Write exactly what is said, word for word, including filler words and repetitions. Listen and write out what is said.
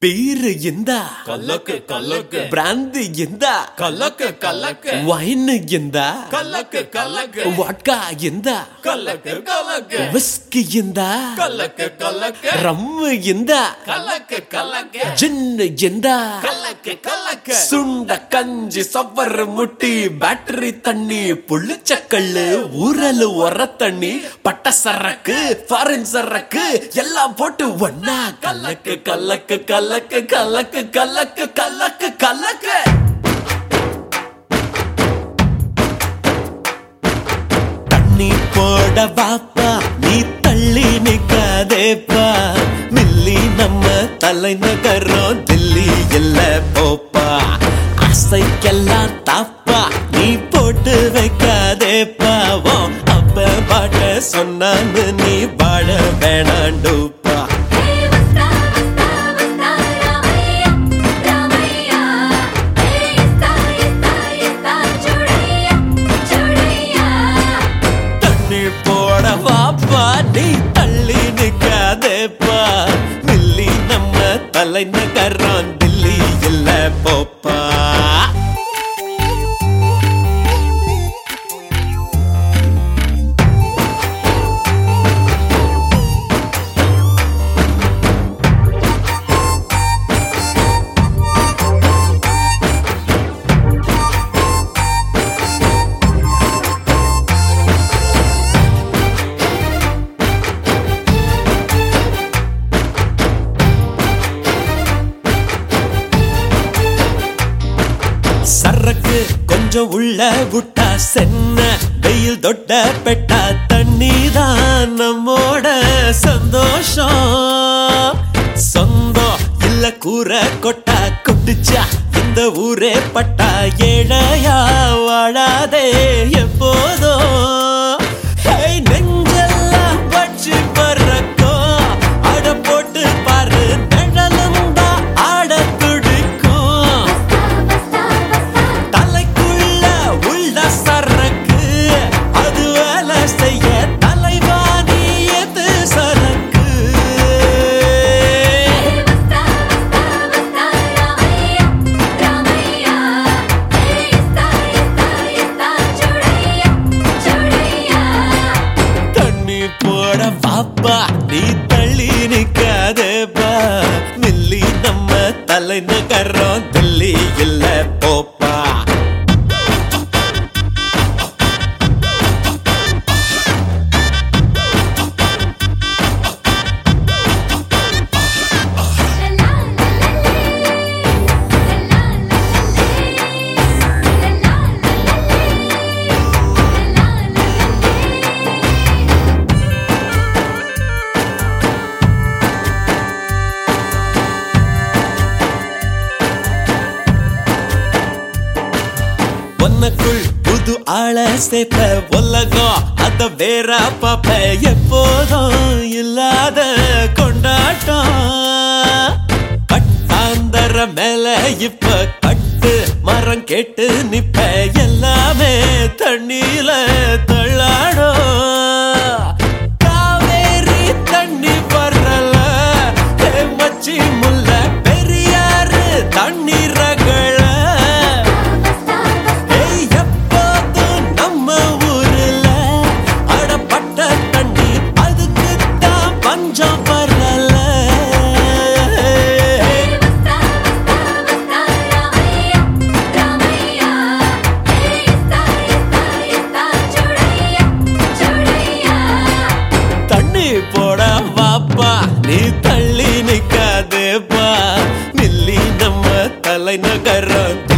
beer எந்த கலக்கு கலக்கு பிராந்தி எந்த கலக்கு கலக்கு வைன் எந்த கலக்கு கலக்கு வாட்கா எந்த கலக்கு கலக்கு விஸ்கி எந்த கலக்கு கலக்கு ரம்மு எந்த கலக்கு கலக்கு ஜின்னு எந்த கலக்கு கலக்கு சுண்ட கஞ்சி சவ்வரு முட்டி பேட்டரி தண்ணி புளிச்சக்கல்லு ஊரலு உர தண்ணி பட்ட சரக்கு ஃபாரின் சரக்கு எல்லாம் போட்டு ஒன்னா கலக்கு கலக்கு கலக்கு கலக்கு கலக்கு கலக்கு கலக்கு தண்ணி போட வாப்பா நீ தள்ளி நிக்காதேப்பா மில்லி நம்ம தலைநகரம் தில்லி இல்ல போப்பா ஆசைக்கெல்லாம் தாப்பா நீ போட்டு வைக்காதேப்பா அப்ப பாட்ட சொன்னான்னு நீ வாழ வேணாண்டுப்பா போட வாப்பா நீ தள்ளி நிக்காதேப்பா மில்லி நம்ம தலைநகரம் தில்லி இல்ல போப்பா சரக்கு கொஞ்சம் உள்ள விட்டா சென்ன வெயில் தொட்ட பெட்டா தண்ணிதான் நம்மோட சந்தோஷம் சொந்தம் இல்ல கூரை கொட்டா கொட்டுச்சா இந்த ஊரே பட்டா ஏழையா வாழாதே எப்போதும் நெஞ்செல்லாம் பச்சு பறக்கோ அட போட்டு பாரு நிழலும் தான் ஆட துடிக்கும் தலைக்குள்ள உள்ள சரக்கு அது வேலை செய்ய தலைவாணி எது சரக்கு தண்ணி போட பாப்பா நீ தள்ளி நிக்காதேப்பா மில்லி நம்ம தலைநகரம் தில்லி இல்ல போப்பா உனக்குள் புது ஆள சேர்த்த உலகம் அத வேற பாப்ப எப்போதும் இல்லாத கொண்டாட்டம் கட்டாந்தர மேல இப்ப கட்டு மரம் கேட்டு நிப்ப எல்லாமே தண்ணியில தள்ளாடும் காவேரி தண்ணி பரல மச்சி முல்ல பெரியாறு தண்ணி ரகள போட வாப்பா நீ தள்ளி நிக்காதேப்பா மில்லி நம்ம தலைநகரம்